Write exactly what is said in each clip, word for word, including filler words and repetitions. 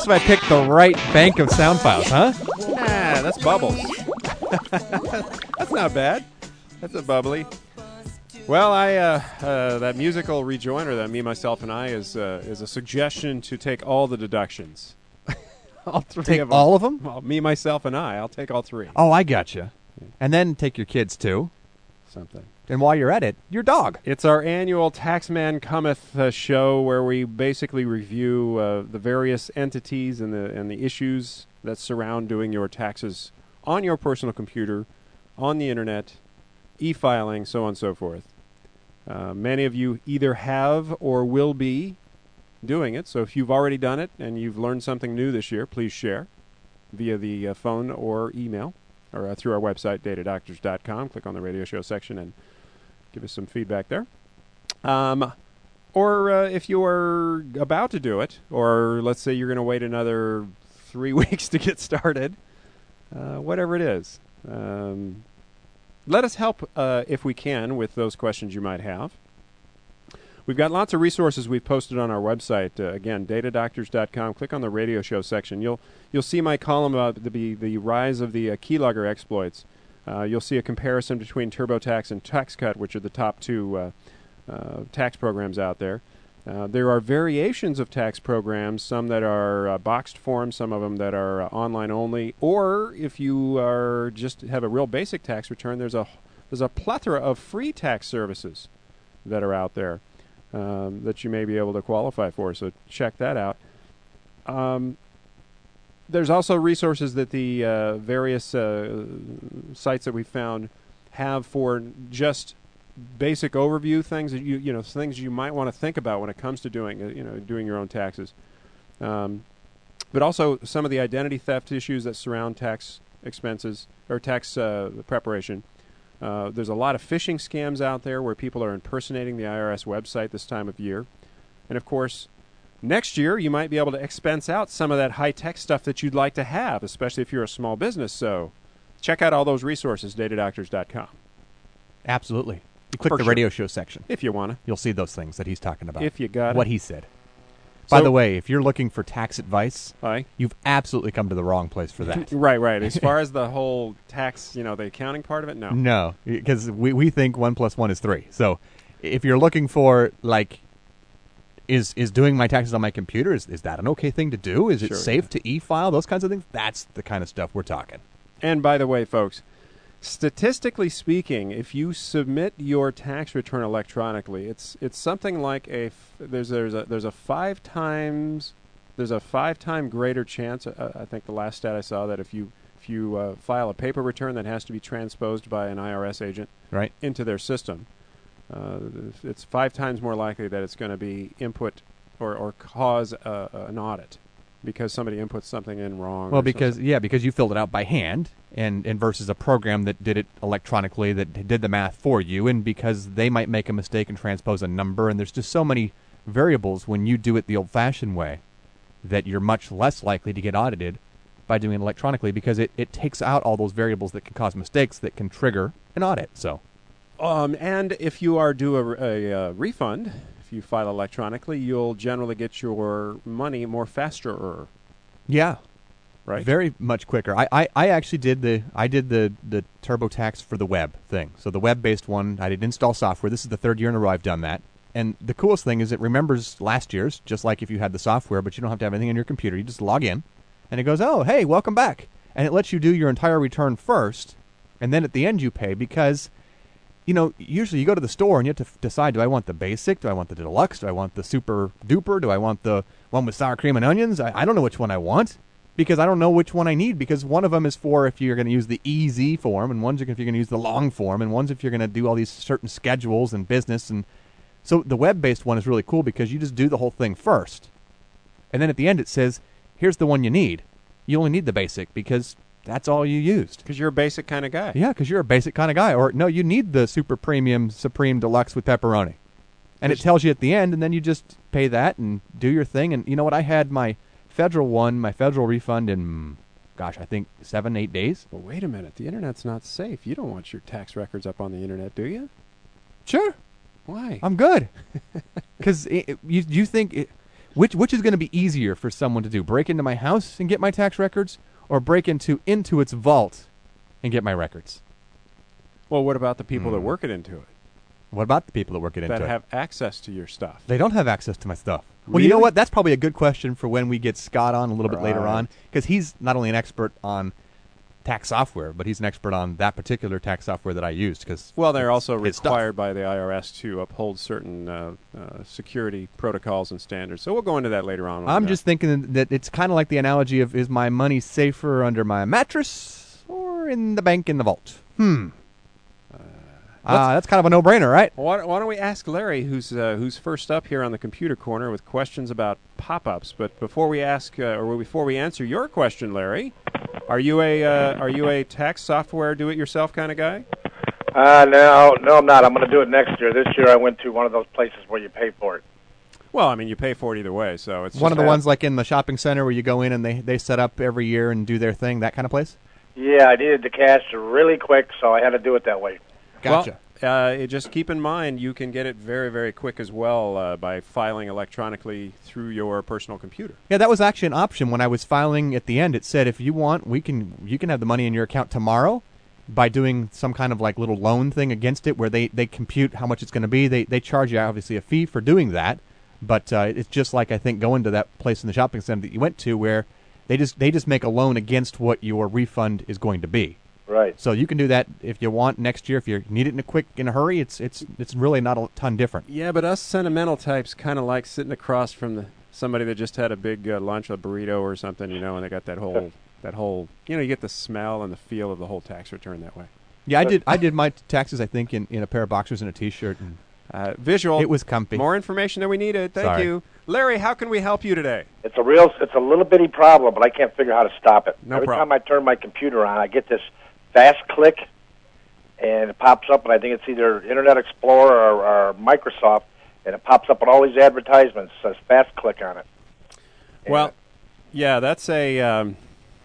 if I picked the right bank of sound files, huh? Ah, that's Bubbles. That's not bad. That's a bubbly. Well, I uh, uh, that musical rejoiner, that Me, Myself, and I, is uh, is a suggestion to take all the deductions. all three Take of them. all of them? Well, Me, Myself, and I. I'll take all three. Oh, I gotcha. And then take your kids, too. Something. And while you're at it, your dog. It's our annual Taxman Cometh uh, show where we basically review uh, the various entities and the and the issues that surround doing your taxes on your personal computer, on the internet, e-filing, so on and so forth. Uh, many of you either have or will be doing it. So if you've already done it and you've learned something new this year, please share via the uh, phone or email or uh, through our website, data doctors dot com. Click on the radio show section and give us some feedback there. Um, or uh, if you are about to do it, or let's say you're going to wait another three weeks to get started, uh, whatever it is, um, let us help uh, if we can with those questions you might have. We've got lots of resources we've posted on our website. Uh, again, data doctors dot com. Click on the radio show section. You'll you'll see my column about the the rise of the uh, keylogger exploits. Uh, you'll see a comparison between TurboTax and TaxCut, which are the top two uh, uh, tax programs out there. Uh, there are variations of tax programs, some that are uh, boxed forms, some of them that are uh, online only. Or if you are just have a real basic tax return, there's a there's a plethora of free tax services that are out there um, that you may be able to qualify for. So check that out. Um, There's also resources that the uh, various uh, sites that we found have for just basic overview things that you you know things you might want to think about when it comes to doing uh, you know doing your own taxes, um, but also some of the identity theft issues that surround tax expenses or tax uh, preparation. Uh, there's a lot of phishing scams out there where people are impersonating the I R S website this time of year, and of course, next year, you might be able to expense out some of that high-tech stuff that you'd like to have, especially if you're a small business. So check out all those resources, data doctors dot com. Absolutely. You click For the sure. radio show section. If you want to. You'll see those things that he's talking about. If you got What it. he said. By So- the way, if you're looking for tax advice, Aye. you've absolutely come to the wrong place for that. Right, right. As far as the whole tax, you know, the accounting part of it, no. No, because we, we think one plus one is three. So if you're looking for, like, is is doing my taxes on my computer, is, is that an okay thing to do? Is it Sure, safe yeah. to e-file? Those kinds of things? That's the kind of stuff we're talking. And by the way, folks, statistically speaking, if you submit your tax return electronically, it's it's something like a f- there's there's a there's a five times there's a five time greater chance. Uh, I think the last stat I saw that if you if you uh, file a paper return that has to be transposed by an I R S agent Right. into their system, uh, it's five times more likely that it's going to be input or or cause a, an audit because somebody inputs something in wrong. Well, or because something. yeah, because you filled it out by hand, and, and versus a program that did it electronically that did the math for you, and because they might make a mistake and transpose a number, and there's just so many variables when you do it the old-fashioned way that you're much less likely to get audited by doing it electronically because it, it takes out all those variables that can cause mistakes that can trigger an audit. So, Um, and if you are due a, a, uh refund, if you file electronically, you'll generally get your money more faster, yeah, right? very much quicker. I, I, I actually did the I did the, the TurboTax for the web thing. So the web-based one, I did install software. This is the third year in a row I've done that. And the coolest thing is it remembers last year's, just like if you had the software, but you don't have to have anything on your computer. You just log in, and it goes, oh, hey, welcome back. And it lets you do your entire return first, and then at the end you pay because, you know, usually you go to the store and you have to f- decide, do I want the basic? Do I want the deluxe? Do I want the super duper? Do I want the one with sour cream and onions? I, I don't know which one I want because I don't know which one I need because one of them is for if you're going to use the easy form, and one's if you're going to use the long form, and one's if you're going to do all these certain schedules and business. And so the web-based one is really cool because you just do the whole thing first. And then at the end it says, here's the one you need. You only need the basic because that's all you used. Because you're a basic kind of guy. Yeah, because you're a basic kind of guy. Or, no, you need the super premium, supreme deluxe with pepperoni. And it tells you at the end, and then you just pay that and do your thing. And you know what? I had my federal one, my federal refund in, gosh, I think seven, eight days. Well, wait a minute. The Internet's not safe. You don't want your tax records up on the Internet, do you? Sure. Why? I'm good. Because you, you think... It, Which which is going to be easier for someone to do? Break into my house and get my tax records, or break into into its vault and get my records? Well, what about the people Hmm. that work it into it? What about the people that work it into That it? have access to your stuff? They don't have access to my stuff. Well, you know Really? what? That's probably a good question for when we get Scott on a little bit later Right. on, because he's not only an expert on tax software, but he's an expert on that particular tax software that I used. Cause Well, they're it's also his stuff. required by the I R S to uphold certain uh, uh, security protocols and standards. So we'll go into that later on. I'm Uh, just thinking that it's kind of like the analogy of, is my money safer under my mattress or in the bank in the vault? Hmm. Uh, that's kind of a no-brainer, right? Why, why don't we ask Larry, who's uh, who's first up here on the computer corner with questions about pop-ups? But before we ask, uh, or before we answer your question, Larry, are you a uh, are you a tax software do-it-yourself kind of guy? Uh, no, no, I'm not. I'm going to do it next year. This year I went to one of those places where you pay for it. Well, I mean, you pay for it either way, so it's One of just the a- ones like in the shopping center where you go in and they, they set up every year and do their thing, that kind of place? Yeah, I needed the cash really quick, so I had to do it that way. Gotcha. Well, uh, it- just keep in mind you can get it very, very quick as well uh, by filing electronically through your personal computer. Yeah, that was actually an option when I was filing at the end. It said if you want, we can you can have the money in your account tomorrow by doing some kind of like little loan thing against it where they, they compute how much it's going to be. They they charge you obviously a fee for doing that, but uh, it's just like I think going to that place in the shopping center that you went to where they just they just make a loan against what your refund is going to be. Right. So you can do that if you want next year. If you need it in a quick in a hurry, it's it's it's really not a ton different. Yeah, but us sentimental types kind of like sitting across from the somebody that just had a big uh, lunch, a burrito or something, you know, and they got that whole that whole you know you get the smell and the feel of the whole tax return that way. Yeah, I did I did my taxes I think in, in a pair of boxers and a t-shirt, and Uh, visual. it was comfy. More information than we needed. Thank Sorry. you, Larry. How can we help you today? It's a real, it's a little bitty problem, but I can't figure how to stop it. No Every problem. time I turn my computer on, I get this fast click, and it pops up, and I think it's either Internet Explorer or, or Microsoft, and it pops up with all these advertisements. It says fast click on it. And Well, yeah, that's a um,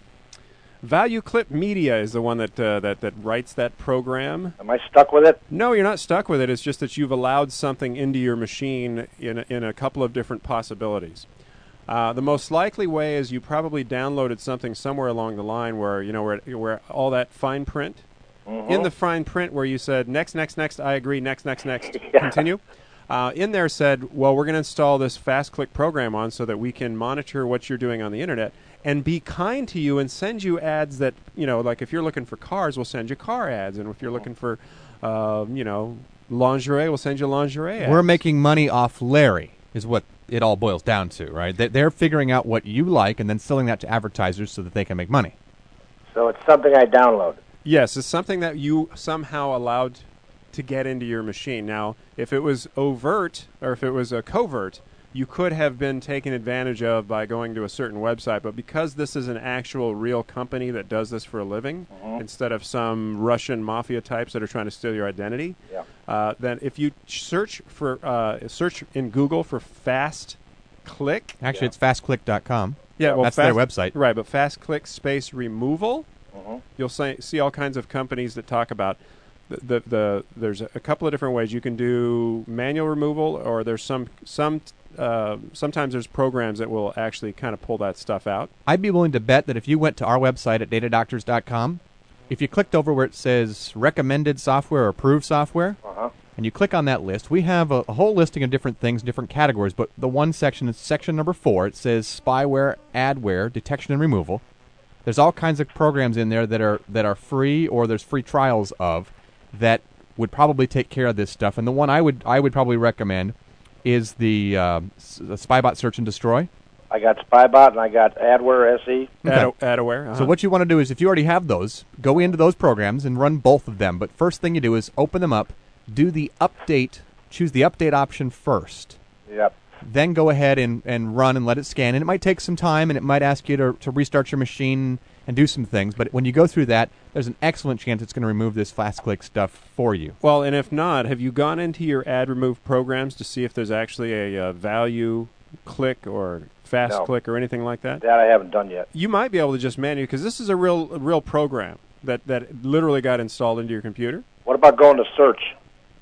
Value Clip Media is the one that uh, that that writes that program. am I stuck with it? No, you're not stuck with it. It's just that you've allowed something into your machine in a, in a couple of different possibilities. Uh, the most likely way is you probably downloaded something somewhere along the line where you know where where all that fine print. Mm-hmm. In the fine print where you said next, next, next, I agree, next, next, next, Yeah. continue. Uh, in there said, well, we're going to install this fast click program on so that we can monitor what you're doing on the internet and be kind to you and send you ads that, you know, like if you're looking for cars, we'll send you car ads. And if you're looking for, uh, you know, lingerie, we'll send you lingerie ads. We're making money off Larry, is what it all boils down to, right? They- They're figuring out what you like and then selling that to advertisers so that they can make money. So it's something I downloaded. Yes, it's something that you somehow allowed to get into your machine. Now, if it was overt or if it was a covert, you could have been taken advantage of by going to a certain website. But because this is an actual real company that does this for a living, Mhm. instead of some Russian mafia types that are trying to steal your identity, Yeah. uh, then if you search for uh, search in Google for Fast Click, Actually, Yeah. it's fast click dot com. yeah, well, That's fast, their website. right? But Fast Click space removal. Mm-hmm. You'll say, see all kinds of companies that talk about the, the, the there's a, a couple of different ways you can do manual removal, or there's some some uh, sometimes there's programs that will actually kind of pull that stuff out. I'd be willing to bet that if you went to our website at data doctors dot com, if you clicked over where it says recommended software or approved software, Uh-huh. and you click on that list, we have a, a whole listing of different things, different categories, but the one section is section number four. It says spyware, adware, detection and removal. There's all kinds of programs in there that are that are free or there's free trials of that would probably take care of this stuff. And the one I would I would probably recommend is the uh, S- the Spybot Search and Destroy. I got Spybot and I got Adware S E. Okay. Ad, adaware. Uh-huh. So what you want to do is if you already have those, go into those programs and run both of them. But first thing you do is open them up, do the update, choose the update option first. Yep. Then go ahead and, and run and let it scan. And it might take some time, and it might ask you to, to restart your machine and do some things. But when you go through that, there's an excellent chance it's going to remove this fast click stuff for you. Well, and if not, have you gone into your ad remove programs to see if there's actually a uh, value click or fast No. click or anything like that? That I haven't done yet. You might be able to just manually, because this is a real a real program that, that literally got installed into your computer. What about going to search?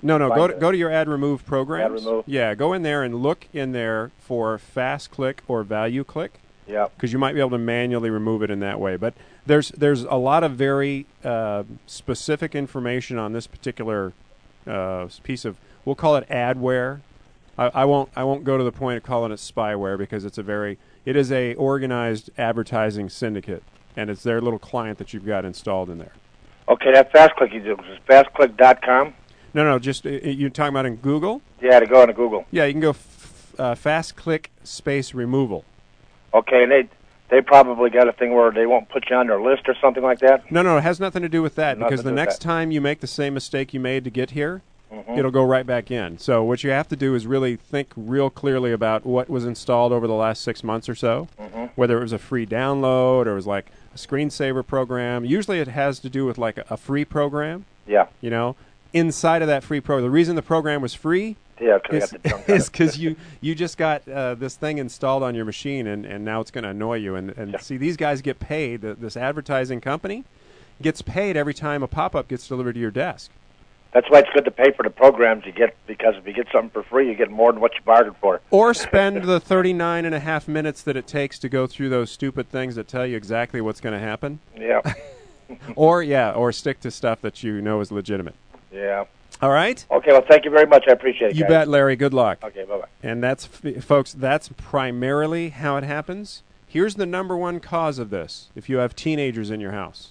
No, no. find Go to it. go to your ad remove programs. Ad remove. Yeah, go in there and look in there for fast click or value click. Yeah. Because you might be able to manually remove it in that way. But there's there's a lot of very uh, specific information on this particular uh, piece of, we'll call it adware. I, I won't I won't go to the point of calling it spyware, because it's a very it is a organized advertising syndicate, and it's their little client that you've got installed in there. Okay, that fast click you do is fast click dot com. No, no, just uh, you're talking about in Google. Yeah, to go into Google. Yeah, you can go f- uh, fast click space removal. Okay, and they they probably got a thing where they won't put you on their list or something like that. No, no, it has nothing to do with that, Nothing because to the do with next that. time you make the same mistake you made to get here, Mhm. it'll go right back in. So what you have to do is really think real clearly about what was installed over the last six months or so, Mhm. whether it was a free download or it was like a screensaver program. Usually it has to do with like a, a free program, Yeah. you know. Inside of that free program, the reason the program was free Yeah, because is they got the junk on is it. because you, you just got uh, this thing installed on your machine, and, and now it's going to annoy you. And, and Yeah. see, these guys get paid. th- This advertising company gets paid every time a pop-up gets delivered to your desk. That's why it's good to pay for the programs you get, because if you get something for free, you get more than what you bargained for. Or spend the thirty-nine and a half minutes that it takes to go through those stupid things that tell you exactly what's going to happen. Yeah. Or, yeah, or stick to stuff that you know is legitimate. Yeah. All right? Okay, well, thank you very much. I appreciate it, You guys. bet, Larry. Good luck. Okay, bye-bye. And that's, f- folks, that's primarily how it happens. Here's the number one cause of this if you have teenagers in your house.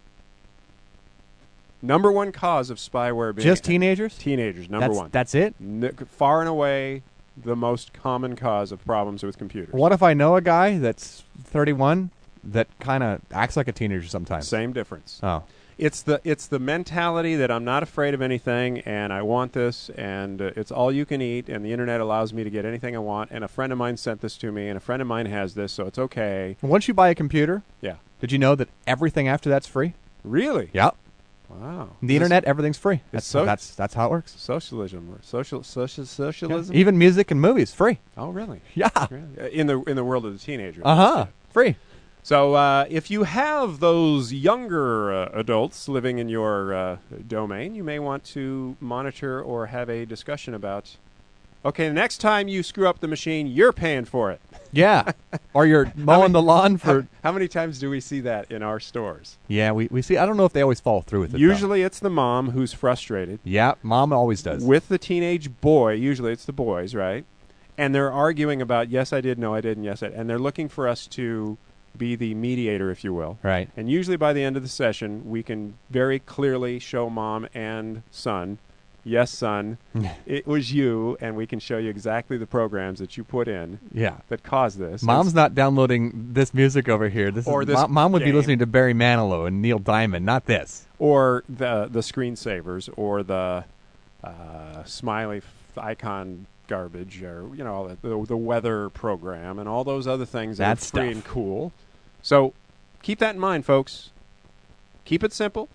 Number one cause of spyware being Just teenagers? teenagers, number that's, one. That's it? N- far and away the most common cause of problems with computers. What if I know a guy that's thirty-one that kind of acts like a teenager sometimes? Same difference. Oh. It's the it's the mentality that I'm not afraid of anything, and I want this, and uh, it's all you can eat, and the internet allows me to get anything I want, and a friend of mine sent this to me, and a friend of mine has this, so it's okay. Once you buy a computer, Yeah. did you know that everything after that's free? Really? Yep. Wow. The This- internet, everything's free. That's, so- that's, that's how it works. Socialism or social social socialism? Even music and movies, free. Oh, really? Yeah. Really? Uh, In the in the world of the teenager. Uh-huh. Free. So uh, if you have those younger uh, adults living in your uh, domain, you may want to monitor or have a discussion about, okay, the next time you screw up the machine, you're paying for it. Yeah. Or you're mowing the lawn for... How, how many times do we see that in our stores? Yeah, we, we see... I don't know if they always follow through with it, though. Usually it's the mom who's frustrated. Yeah, mom always does. With the teenage boy, usually it's the boys, right? And they're arguing about, yes, I did, no, I didn't, yes, I... And they're looking for us to be the mediator, if you will. Right. And usually by the end of the session, we can very clearly show mom and son, yes, son, it was you, and we can show you exactly the programs that you put in Yeah. that caused this. Mom's It's- not downloading this music over here. This Or is, this Mom, Mom would be game. listening to Barry Manilow and Neil Diamond, not this. or the the screensavers, or the uh, smiley f- icon garbage, or you know the, the weather program, and all those other things that That are free stuff. and cool. So keep that in mind, folks. Keep it simple,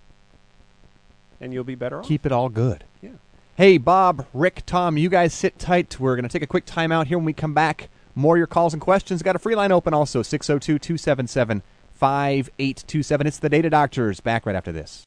and you'll be better off. Keep it all good. Yeah. Hey, Bob, Rick, Tom, you guys sit tight. We're going to take a quick time out here. When we come back, more of your calls and questions. Got a free line open also, six oh two, two seven seven, five eight two seven. It's the Data Doctors. Back right after this.